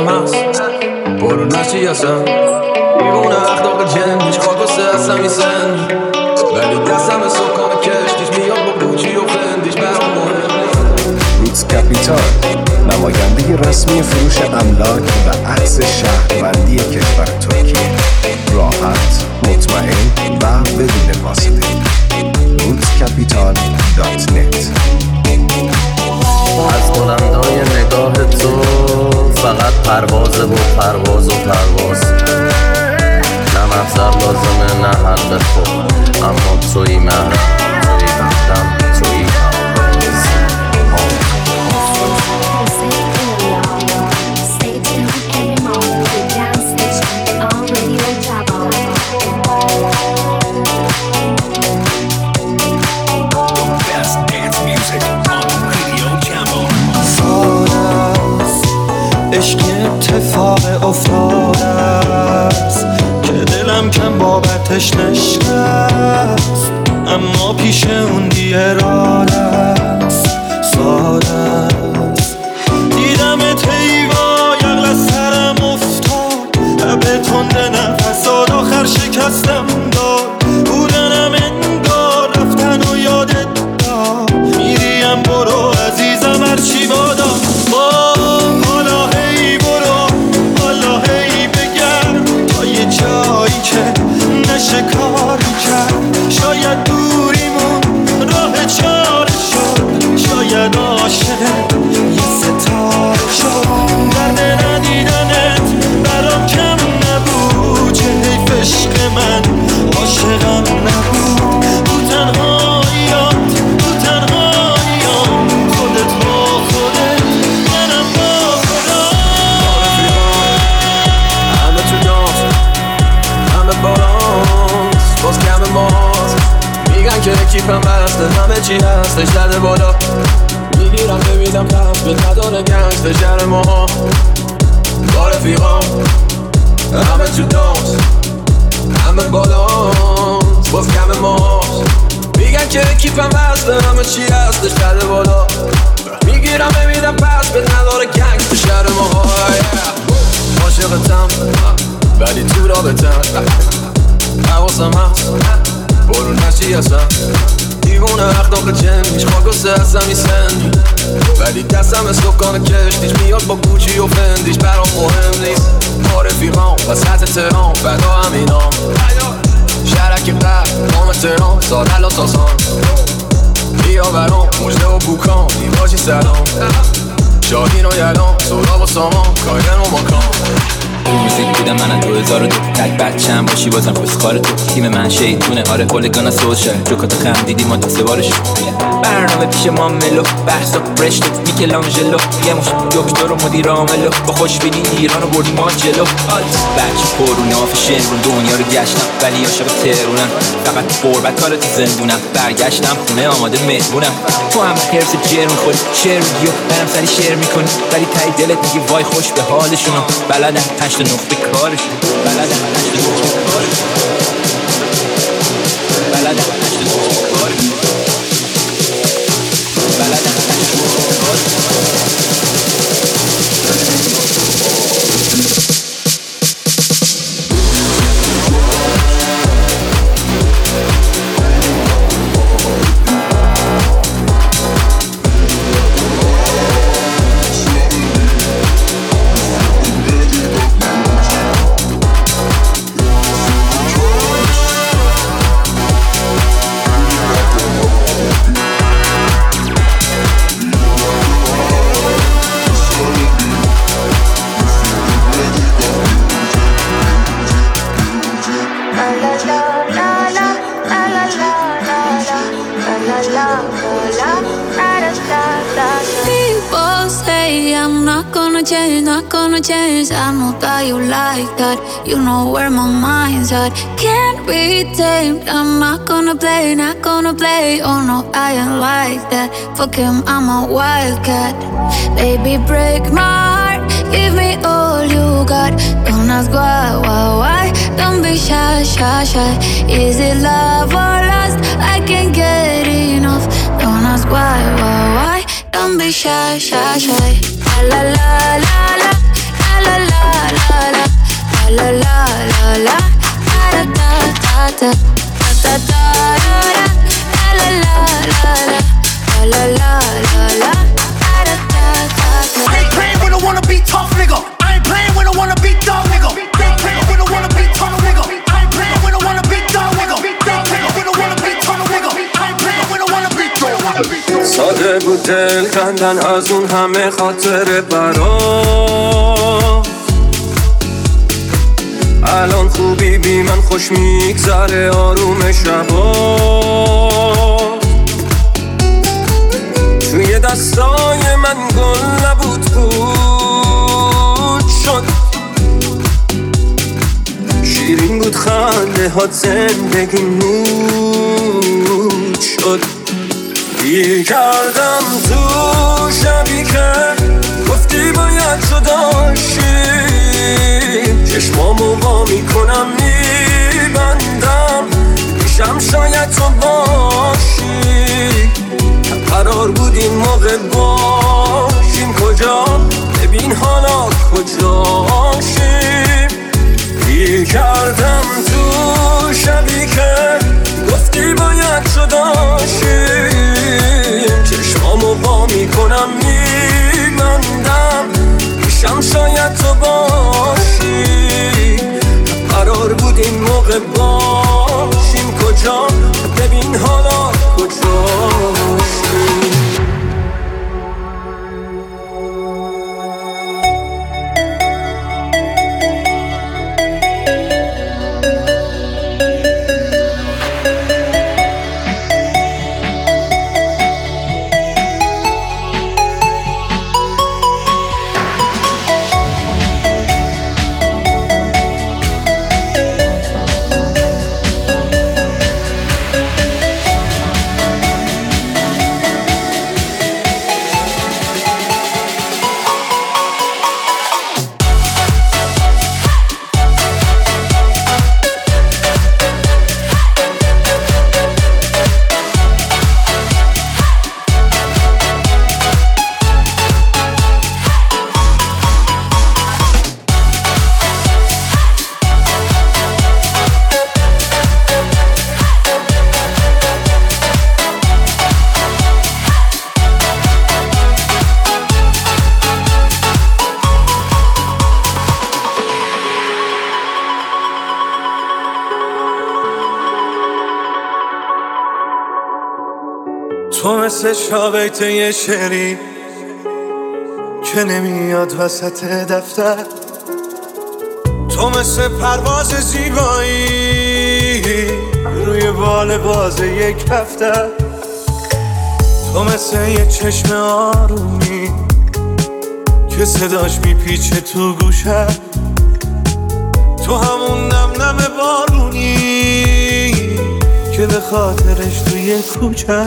حواسم هست برو نشی اصلا دیوونه اخلاق جنگیش خاک و سرسم میزن ولی دستم سکان کشتیش میاد با بوچی و فندیش برام مهم. روتس کپیتال نماینده رسمی فروش املاک و اخذ شهروندی کشور ترکیه، راحت، مطمئن و بدون واسطه. rootscapital.net. از بلندای نگاه تو فقط پروازه و پرواز و پرواز، نه محضر لازمه نه حل خوب، اما توی من توی بختم توی عشق اتفاق افتاده است که دلم کم بابتش نشکست، اما پیش اون بی‌اراده است، ساده است. دیدمت حیوا یقل از سرم افتاد، لب تنده نفسات آخر شکستم داد، بودنم انگار رفتن و یادت داد، میریم برو عزیزم هرچی بادا جایی که نشه کاری کرد، شاید دوریمون راه چاره شد، شاید عاشق یه ستاره شد. درد ندیدنت برام کم نبود، چه حیف عشق من عاشقم نبود. تو تنهاییات تو تنهاییام، خودت با خودت منم با خدا. همه تو دانس همه بالانس باز کم ماست، میگن که کیفم بسته همه چی هستش زده بالا، میگیرم ببینم پس به نداره گنگستر شهر ما با رفیقام. همه تو دانس همه بالانس باز کم ماست، میگن که کیفم بسته همه چی هستش زده بالا، میگیرم ببینم پس به نداره گنگستر شهر ما. عاشقتم ولی تو رابطم حواسم هست برو نشی اصلا دیوونه اخلاق جنگیش خاک و سرسم میسن، ولی دستم سکان کشتیش میاد با گوچی و فندیش برام مهم نیست. با رفیقام وسط تهران فدا همینام، شهرک قبل قام تهران سادل و ساسان، بیا برام مجده و بوکان دیواجی سلام، شاهین و یلان سوراب و سامان کاین و ماکان. موزیک بودم من از 2002 تک بچه‌م باشی بازم پسخار تو، تیم من شیطونه آره هولگانا سوشل جوکات خم دیدی ما دسته بارش، برنامه پیش ما ملو بحث و برشت میکلانجلو، یه مش دکتر و مدیر عاملو با خوشبینی ایرانو بردیم ما جلو. بچه پرونه آفیشن رو دنیا رو گشتم ولی عاشق تهرونم، فقط قربت حالا تو زندونم، برگشتم خونه آماده مهمونم. تو هم خرس جرم خوری شعر میگی و برم سری شعر میکنی، ولی تایی دلت میگی وای خوش به حالشونو، بلدن 8 نقطه کارشون، بلدن 8 نقطه کارشون، بلدن 8 نقطه کارشون، بلدن 8 نقطه کارشون. People say I'm not gonna change, not gonna change. I know that you like that. You know where my mind's at. Can't be tamed. I'm not gonna play, not gonna play. Oh no, I ain't like that. Fuck him, I'm a wildcat. Baby, break my heart. Give me all you got. Don't ask why. Don't be shy, shy, shy. Is it love or lust? I can't get enough. Don't ask why. Don't be shy, shy, shy. La la la la la, la ta ta ta la la la la la la la la. I ain't playing when I wanna be tough, nigga. I ain't playing when I wanna be dumb, nigga. I ain't playing when I wanna be tough, nigga. I ain't playing when I wanna be dumb, nigga. I ain't playing when I wanna be tough, nigga. I ain't playing when I wanna be dumb. ساده بود دل کندن از اون همه خاطر برام. الان خوبی بی من خوش میگذره آروم شبا. توی دستای من گل نبود بود شد. شیرین بود خنده هات زندگی نود شد. گیر کردم تو شبی که گفتی باید جداشی. چشمامو وا میکنم میبندم میشم شاید تو باشی. قرار بود این موقع باشیم کجا ببین حالا کجاشیم. گیر کردم تو شبی که گفتی باید جداشیم. چشمامو وا میکنم میبندم میشم شاید تو باشی. قرار بود این موقع باشیم کجا ببین حالا کجاشیم. تو مثل شاقیت یه شعری که نمیاد وسط دفتر. تو مثل پرواز زیبایی روی بال باز یک هفته. تو مثل یه چشم آرومی که صداش میپیچه تو گوشه. تو همون نم نم بارونی که به خاطرش توی کوچه.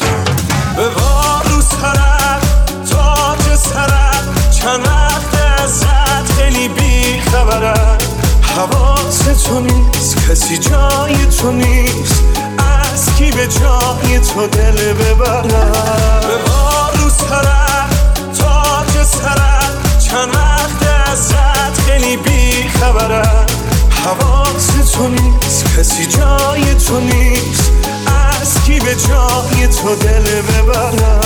ببار رو سرت تاج سرت چند وقت ازت خیلی بی خبره. حواست تو نیست کسی جای تو نیست از کی به جای تو دل ببره. ببار رو سرت تاج سرت چند وقت ازت خیلی بی خبره. حواست تو نیست کسی جای تو نیست از کی به جای تو دل ببره.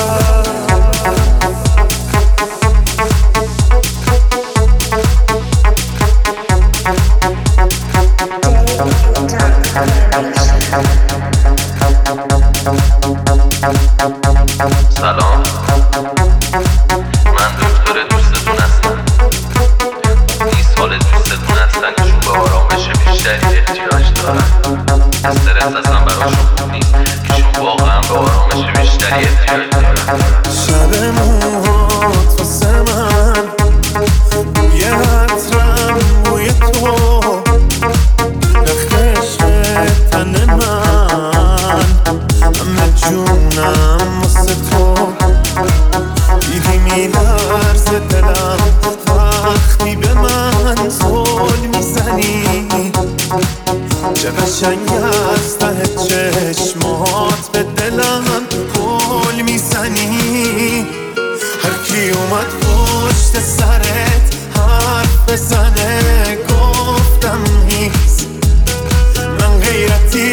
سلام، من دکتر دوستتون هستم. 20 سال دوستتون هستن ایشون به آرامش بیشتری احتیاج دارن. استرس اصلا براشون خوب نیست. ایشون واقعا به آرامش بیشتری احتیاج دارن. شب موهات واسه من بوی عطرم بوی تو رختش تن من همه جونم واسه تو. دیدی میلرزه دلم وقتی به من زل میزنی. چه قشنگ از ته چشمات به دلم پل میزنی. هر کی اومد پشت سرت حرف بزنه گفتم نیست. من غیرتی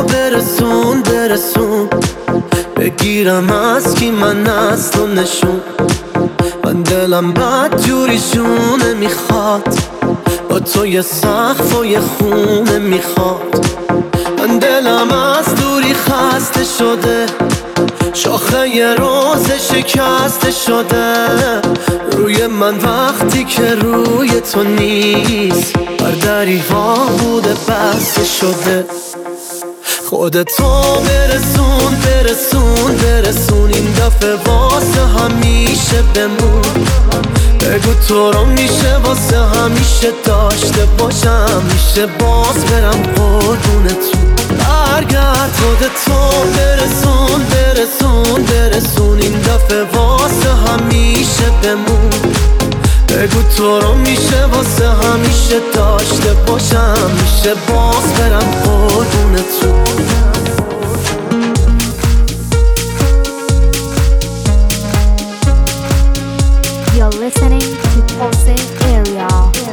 برسون بگیرم از کی من از تو نشون. من دلم بد جوریشونه میخواد، با تو یه سقف و یه خونه میخواد. من دلم از دوری خسته شده، شاخه یه روز شکسته شده روی من وقتی که روی تو نیست. بر دریها بوده بسته شده. خودتو برسون این دفعه واسه همیشه بمون. بگو تو رو میشه واسه همیشه داشته باشم، میشه باز برم قربونتون. برگرد خودتو برسون این دفعه واسه همیشه بمون. بگو تو رو میشه واسه همیشه داشته باشم، میشه باز برم قربونتون. You're listening to Pulsing Area.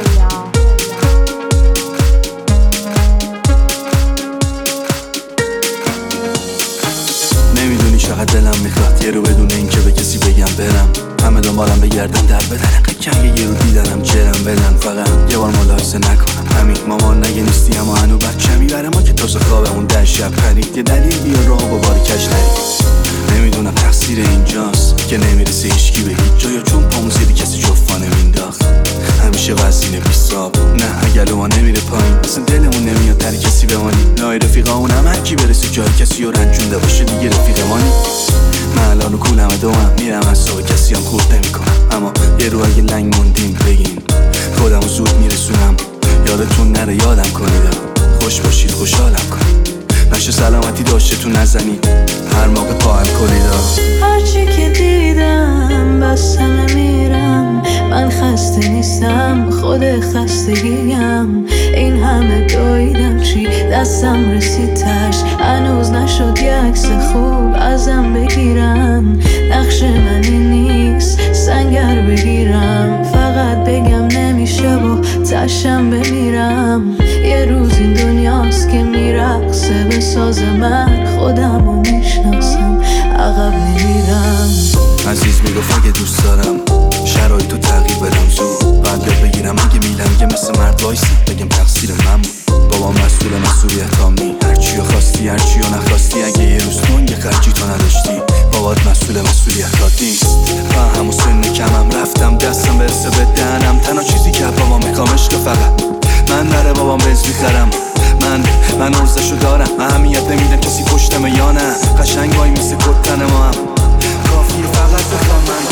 نمیدونی چقدر دلم میخواد یه رو بدون این که به کسی بگم برم. همه دنبالم بگردن در بدن قکنگ یه رو دیدنم جرم بدن. فقط یه بار ملاحظه نکنم همین مامان نگه نیستی اما هنو بچمی بره ما که تازه خوابمون در شب پرید. یه دلیل بیا راه با باری کش نرید. نمیدونم تقصیر اینجاست که نمیرسه هیچکی به هیچ جا، یا چون پامون زیدی کسی جفا نمینداخت. همیشه وزینه بیستاب نه اگل ما نمیره پایین، اصلا دلمون نمیاد در کسی بمانیم. نای رفیقامون هم هر کی برسه جای کسی رو رنجونده باشه دیگه رفیق مانی. من الان و کولم دوام میرم از صبح کسی هم خورد نمی کنم، اما یه رو اگه لنگ موندیم بگین خودم زود میرسونم. یادتون نره یادم کنید، خوش باشید خوشحالم کنید، نشه سلامتی داشته تو نزنید هر موقع پاهم کنید. هرچی که دیدم بسته نمیرم، من خسته نیستم خود خستگیم. این همه دویدم چی دستم رسید تش، هنوز نشد یه عکس خوب ازم بگیرم. نقش من این نیست سنگر بگیرم، فقط بگم نمیشه و تشم بمیرم. یه روز این دنیاست که میرقصه به ساز من، خودمو میشناسم عقب نمیرم. عزیز میگفت اگه دوست دارم شرایطو تغییر بدم زود بعد بگیرم. اگه میلم که مثل مرد وایسی بگم تقصیر من بود. بابا مسئولیت هامی، هرچی رو خواستی هرچی رو نخواستی. اگه یه روز تو یه خرجی تو نداشتی بابات مسئولیت هات نیست. و همون سن کمم رفتم دستم برسه به دهنم. تنها چیزی که بابا میخوام عشق فقط من نره بابام بنز میخرم. من ارزشو دارم، اهمیت نمیدم کسی پشتمه یا نه. قشنگ وای میسه کتن ما هم کافی فقط بخوام من.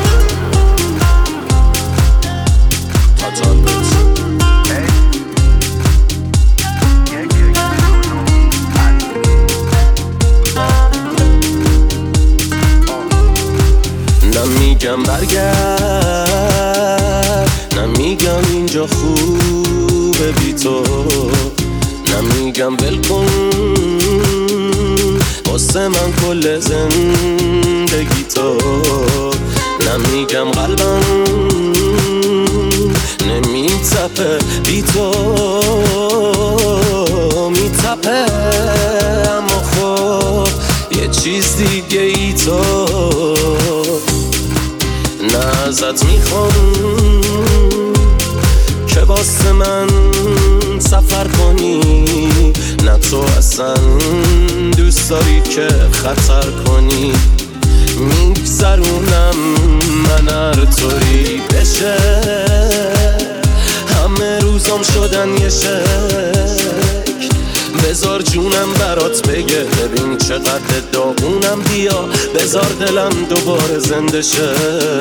نمیگم برگرد، نمیگم اینجا خوبه بی تو، نمیگم ولکن واسه من کل زندگی تو، نمیگم قلبم نمیتپه بی تو میتپه. اما خب یه چیز دیگه ای تو نه ازت میخوام که واسه من سفر کنی، نه تو اصلا دوست داری که خطر کنی. میگذرونم من هر طوری بشه، همه روزام شدن یه شکل. بذار جونم برات بگه ببین چقدر داغونم، بیا بذار دلم دوباره زنده شه.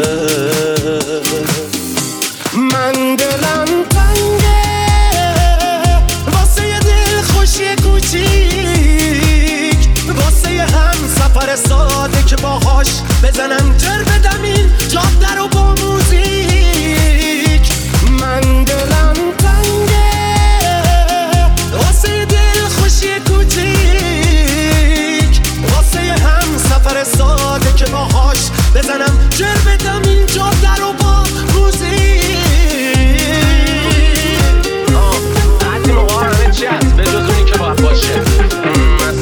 من دلم تنگه واسه یه دل خوشی کوچیک، واسه یه هم سفر ساده که باهاش بزنم جر بدم این جاده رو با موزیک. من دلم تنگه واسه یه دل خوشی کوچیک، واسه یه هم سفر ساده که باهاش بزنم جر بدم این جاده رو با موزیک. بعضی موقع همه چی هست به جز اونی که باید باشه.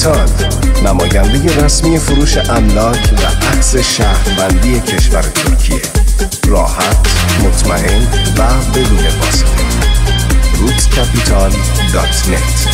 کپیتال، نماینده رسمی فروش املاک و عکس شهروندی کشور ترکیه. راحت، مطمئن و بدون واسطه. rootcapital.net.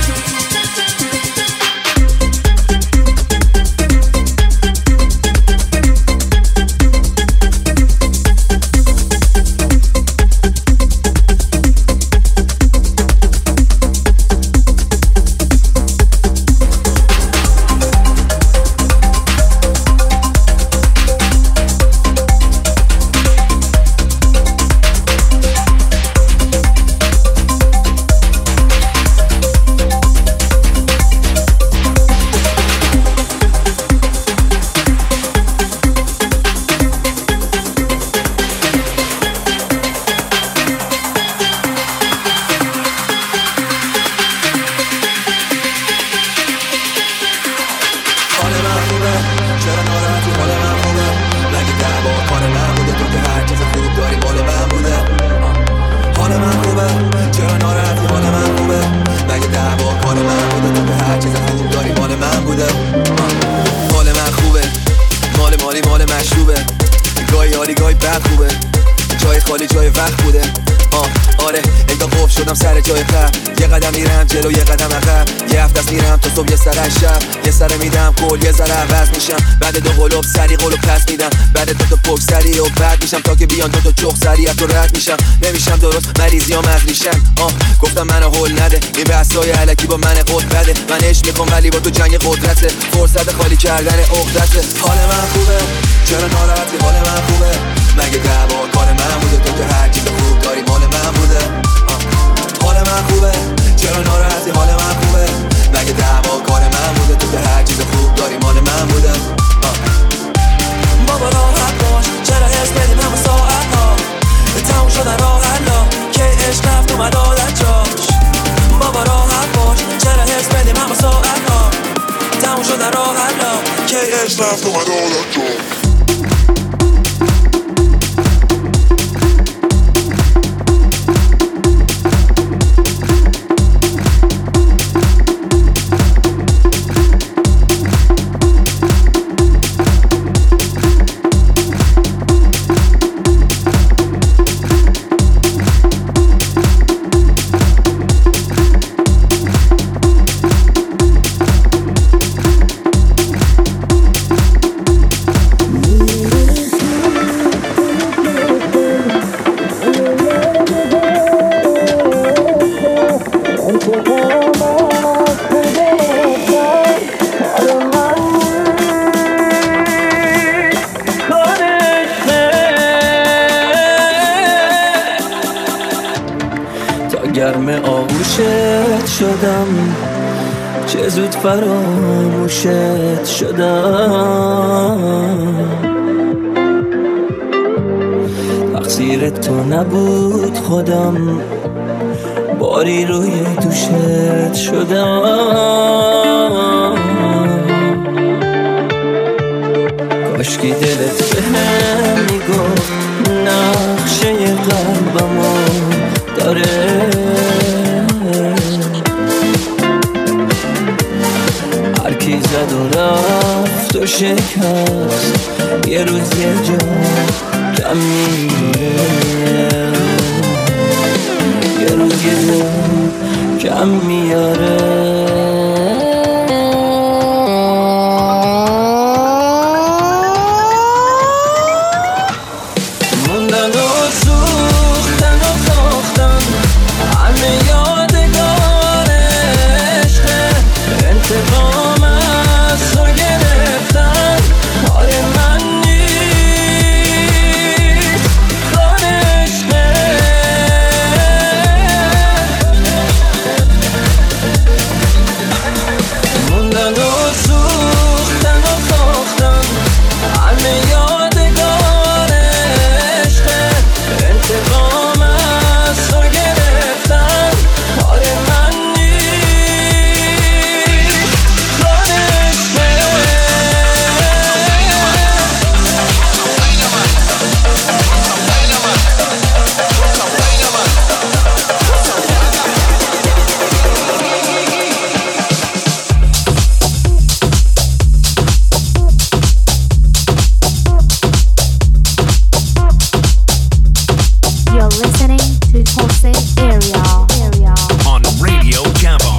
سر جای خب یه قدم میرم جلو یه قدم عقب، یه هفته است میرم تا صبح، یه سر از شب یه سر میدم کل یه ذره عوض میشم. بعد دو قلوب سری قلوب پس میدم، بعد دو تا پک سری و بعد میشم تا که بیان دو تا چخ سری از تو رد میشم. نمیشم درست مریضیام از میشم. گفتم منو هول نده، این بحثای الکی با من قد بده. من عشق میخوام ولی با تو جنگ قدرته، فرصت خالی کردن عقدته. حال من خوبه چرا ناراحتی؟ حال من خوبه مگه دعوا کار من بوده؟ تو که هر چیز خوب داری مال من بوده. حال من خوبه چرا ناراحتی؟ حال من خوبه مگه دعوا کار من بوده؟ تو که هر چیز خوب داری مال من بوده. بابا راحت باش، چرا حس بدیم همه ساعت ها تموم شدن راه حلا که عشق رفت اومد عادت جاش. بابا راحت باش، چرا حس بدیم همه ساعت ها تموم شدن راه حلا که عشق رفت اومد عادت جاش. گرم آغوشت شدم، چه زود فراموشت شدم. تقصیر تو نبود خودم، باری روی دوشت شدم. کاشکی دلت بهم میگفت نقشه قلبمو داره. هر کی زد و رفت و شکست، یه روز یه جا کم میاره، یه روز یه جا کم میاره. Area. On Radio Gabon.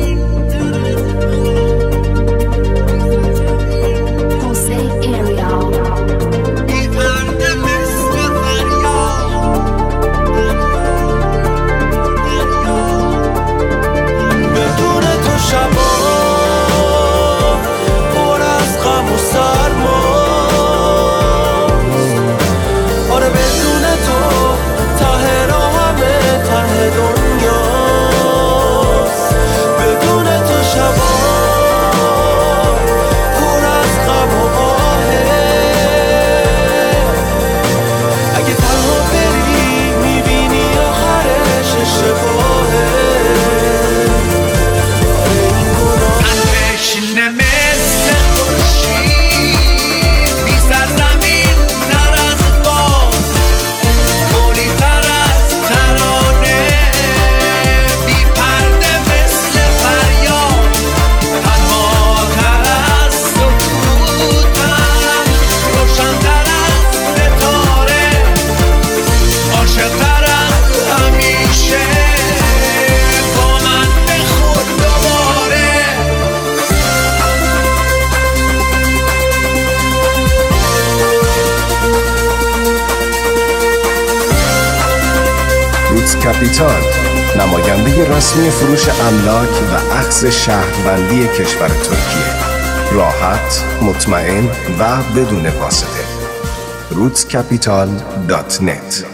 Area. کپیتال، نماینده رسمی فروش املاک و اخذ شهروندی کشور ترکیه. راحت، مطمئن و بدون واسطه. rootcapital.net